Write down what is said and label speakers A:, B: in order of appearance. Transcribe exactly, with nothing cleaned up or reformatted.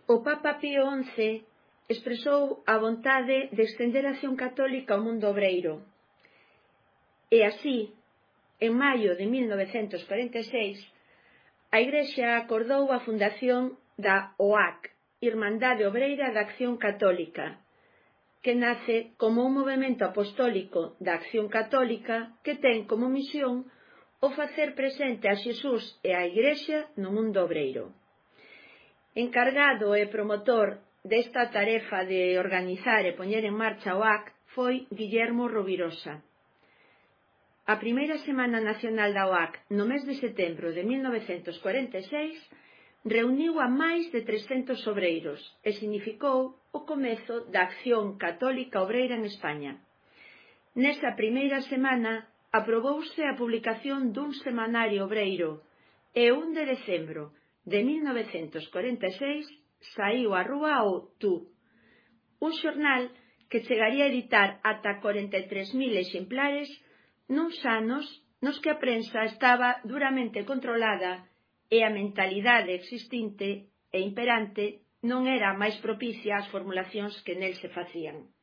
A: O Papa Pío once expresou a vontade de estender a acción católica ao mundo obreiro. E así, en maio de mil novecentos cuarenta e seis, a Igrexa acordou a fundación da O A C, Irmandade Obreira da Acción Católica, que nace como un movemento apostólico da acción católica que ten como misión o facer presente a Xesús e a Igrexa no mundo obreiro. Encargado e promotor desta tarefa de organizar e poñer en marcha o A C foi Guillermo Rovirosa. A primeira Semana Nacional da O A C, no mes de setembro de mil novecentos cuarenta e seis, reuniu a máis de trescentos obreiros e significou o comezo da acción católica obreira en España. Nesa primeira semana aprobouse a publicación dun semanario obreiro e o un de decembro de mil novecentos cuarenta e seis saíu á rúa o Tú, un xornal que chegaría a editar ata corenta e tres mil exemplares nuns anos nos que a prensa estaba duramente controlada e a mentalidade existinte e imperante non era máis propicia ás formulacións que nel se facían.